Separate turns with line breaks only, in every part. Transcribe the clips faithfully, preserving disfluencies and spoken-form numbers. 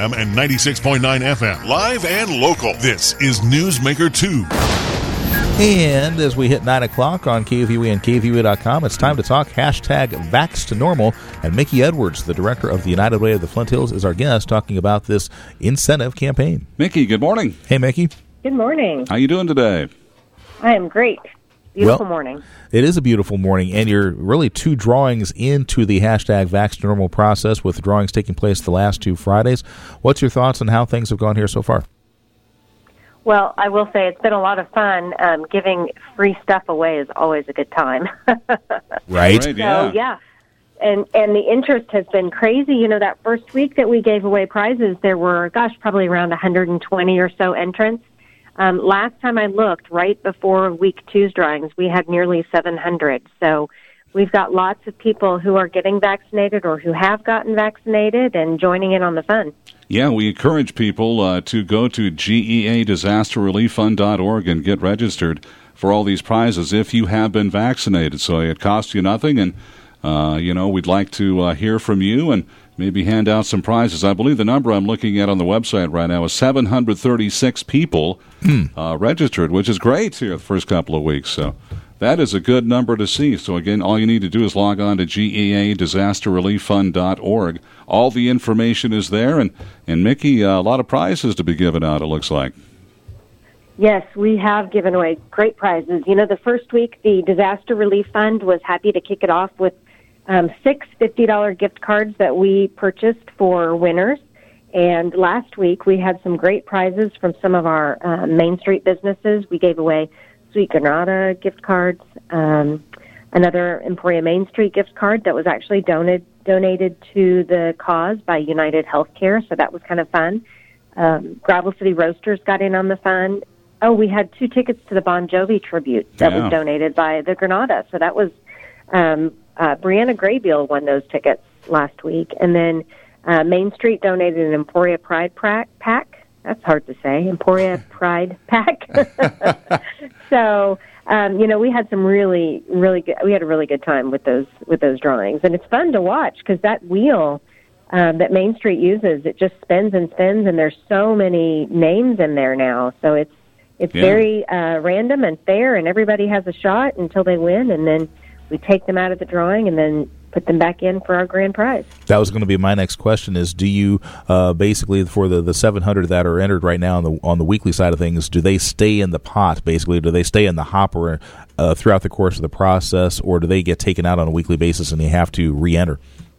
M and ninety-six point nine F M. Live and local. This is Newsmaker two.
And as we hit nine o'clock on K V U E and K V U E dot com, it's time to talk hashtag Vax to Normal. And Mickey Edwards, the director of the United Way of the Flint Hills, is our guest talking about this incentive campaign.
Mickey, good morning.
Hey, Mickey.
Good morning.
How you doing today?
I am great. Beautiful
well,
morning.
It is a beautiful morning, and you're really two drawings into the hashtag Vax to Normal process, with the drawings taking place the last two Fridays. What's your thoughts on how things have gone here so far?
Well, I will say it's been a lot of fun. Um, giving free stuff away is always a good time.
Right?
Right, yeah.
So, yeah. And and the interest has been crazy. You know, that first week that we gave away prizes, there were, gosh, probably around one hundred twenty or so entrants. Um, last time I looked, right before week two's drawings, we had nearly seven hundred. So we've got lots of people who are getting vaccinated or who have gotten vaccinated and joining in on the fun.
Yeah, we encourage people uh, to go to G E A disaster relief fund dot org and get registered for all these prizes if you have been vaccinated. So it costs you nothing, and, uh, you know, we'd like to uh, hear from you and maybe hand out some prizes. I believe the number I'm looking at on the website right now is seven hundred thirty-six people uh, registered, which is great here the first couple of weeks. So that is a good number to see. So, again, all you need to do is log on to G E A disaster relief fund dot org. All the information is there. And, and Mickey, uh, a lot of prizes to be given out, it looks like.
Yes, we have given away great prizes. You know, the first week, the Disaster Relief Fund was happy to kick it off with um, six fifty dollars gift cards that we purchased for winners. And last week, we had some great prizes from some of our uh, Main Street businesses. We gave away Sweet Granada gift cards, um, another Emporia Main Street gift card that was actually donated donated to the cause by United Healthcare, so that was kind of fun. Um, Gravel City Roasters got in on the fun. Oh, we had two tickets to the Bon Jovi tribute that
yeah.
was donated by the Granada, so that was um, uh, Brianna Graybeal won those tickets last week, and then uh, Main Street donated an Emporia Pride pra- pack. That's hard to say. Emporia Pride Pack. So, um, you know, we had some really, really good, we had a really good time with those, with those drawings. And it's fun to watch because that wheel um, that Main Street uses, it just spins and spins, and there's so many names in there now. So it's, it's
yeah.
very uh, random and fair, and everybody has a shot until they win, and then we take them out of the drawing and then put them back in for our grand prize.
That was going to be my next question, is do you uh, basically, for the, the seven hundred that are entered right now on the on the weekly side of things, do they stay in the pot, basically? Do they stay in the hopper uh, throughout the course of the process, or do they get taken out on a weekly basis and you have to re-enter?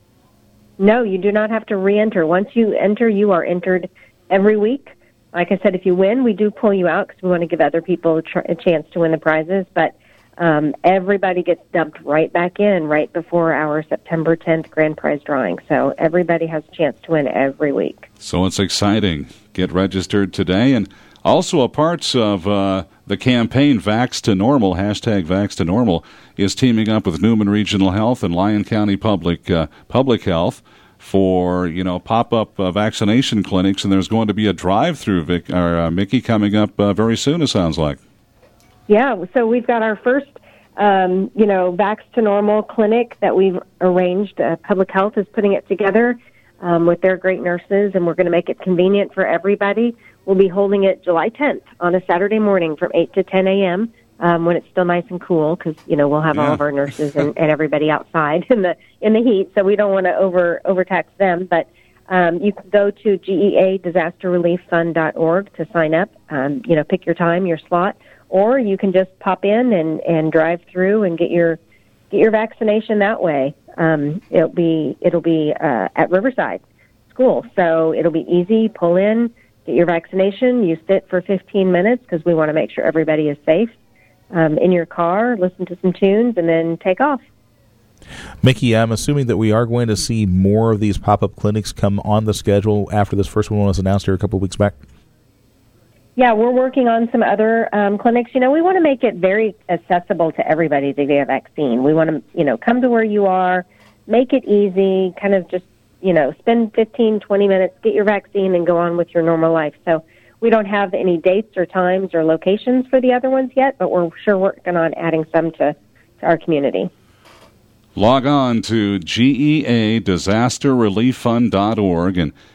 No, you do not have to re-enter. Once you enter, you are entered every week. Like I said, if you win, we do pull you out because we want to give other people a, tr- a chance to win the prizes, but Um, everybody gets dumped right back in right before our September tenth grand prize drawing. So everybody has a chance to win every week.
So it's exciting. Get registered today. And also a part of uh, the campaign, Vax to Normal, hashtag Vax to Normal, is teaming up with Newman Regional Health and Lyon County Public uh, Public Health for, you know, pop-up uh, vaccination clinics. And there's going to be a drive-through, Vic, or, uh, Mickey, coming up uh, very soon, it sounds like.
Yeah, so we've got our first, um, you know, Vax to Normal clinic that we've arranged. Uh, Public Health is putting it together um, with their great nurses, and we're going to make it convenient for everybody. We'll be holding it July tenth on a Saturday morning from eight to ten a.m. Um, when it's still nice and cool, because, you know, we'll have
yeah.
all of our nurses and, and everybody outside in the in the heat, so we don't want to over overtax them. But um, you can go to G E A disaster relief fund dot org to sign up. Um, you know, pick your time, your slot. Or you can just pop in and, and drive through and get your get your vaccination that way. Um, it'll be it'll be uh, at Riverside School, so it'll be easy. Pull in, get your vaccination. You sit for fifteen minutes because we want to make sure everybody is safe. Um, in your car, listen to some tunes, and then take off.
Mickey, I'm assuming that we are going to see more of these pop-up clinics come on the schedule after this first one was announced here a couple of weeks back.
Yeah, we're working on some other um, clinics. You know, we want to make it very accessible to everybody to get a vaccine. We want to, you know, come to where you are, make it easy, kind of just, you know, spend fifteen, twenty minutes, get your vaccine, and go on with your normal life. So we don't have any dates or times or locations for the other ones yet, but we're sure working on adding some to, to our community.
Log on to G E A disaster relief fund dot org and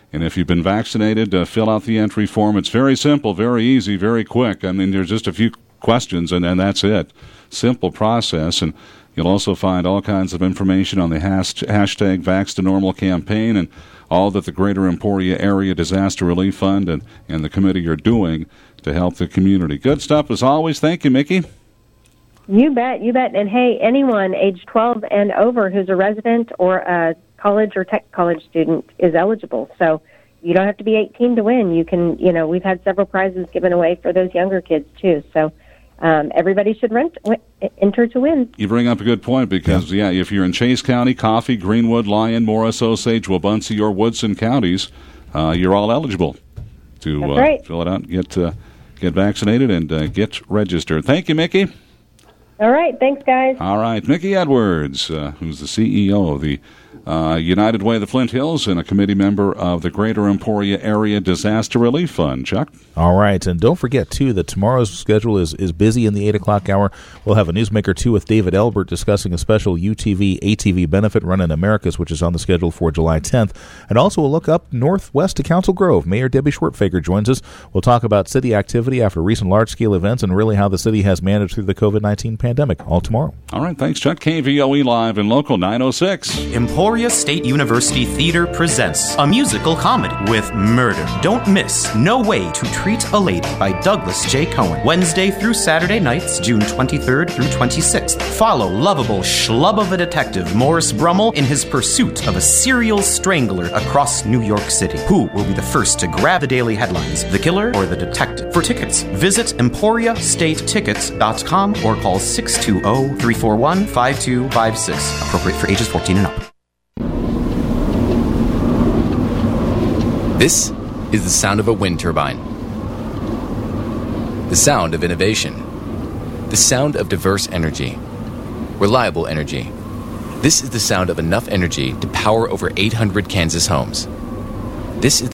And if you've been vaccinated, uh, fill out the entry form. It's very simple, very easy, very quick. I mean, there's just a few questions, and, and that's it. Simple process. And you'll also find all kinds of information on the has- hashtag VaxToNormal campaign and all that the Greater Emporia Area Disaster Relief Fund and, and the committee are doing to help the community. Good stuff as always. Thank you, Mickey.
You bet, you bet. And hey, anyone age twelve and over who's a resident or a college or tech college student is eligible. So you don't have to be eighteen to win. You can, you know, we've had several prizes given away for those younger kids too. So um, everybody should rent, w- enter to win.
You bring up a good point because, yeah. yeah, if you're in Chase County, Coffee, Greenwood, Lyon, Morris, Osage, Wabunsee, or Woodson counties, uh, you're all eligible to uh,
right.
fill it out, get uh, get vaccinated, and uh, get registered. Thank you, Mickey.
All right. Thanks, guys.
All right. Mickey Edwards, uh, who's the C E O of the uh, United Way of the Flint Hills and a committee member of the Greater Emporia Area Disaster Relief Fund. Chuck?
All right. And don't forget, too, that tomorrow's schedule is, is busy in the eight o'clock hour. We'll have a Newsmaker two with David Elbert discussing a special U T V A T V benefit run in Americas, which is on the schedule for July tenth. And also we'll look up northwest to Council Grove. Mayor Debbie Schwertfeger joins us. We'll talk about city activity after recent large-scale events and really how the city has managed through the COVID nineteen pandemic. All tomorrow.
All right. Thanks, Chuck. K V O E Live and Local nine oh six.
Emporia State University Theater presents a musical comedy with murder. Don't miss No Way to Treat a Lady by Douglas J. Cohen. Wednesday through Saturday nights, June twenty-third through twenty-sixth. Follow lovable schlub of a detective, Morris Brummel, in his pursuit of a serial strangler across New York City. Who will be the first to grab the daily headlines, the killer or the detective? For tickets, visit emporia state tickets dot com or call six two zero, three four one, five two five six. Appropriate for ages fourteen and up.
This is the sound of a wind turbine. The sound of innovation. The sound of diverse energy. Reliable energy. This is the sound of enough energy to power over eight hundred Kansas homes. This is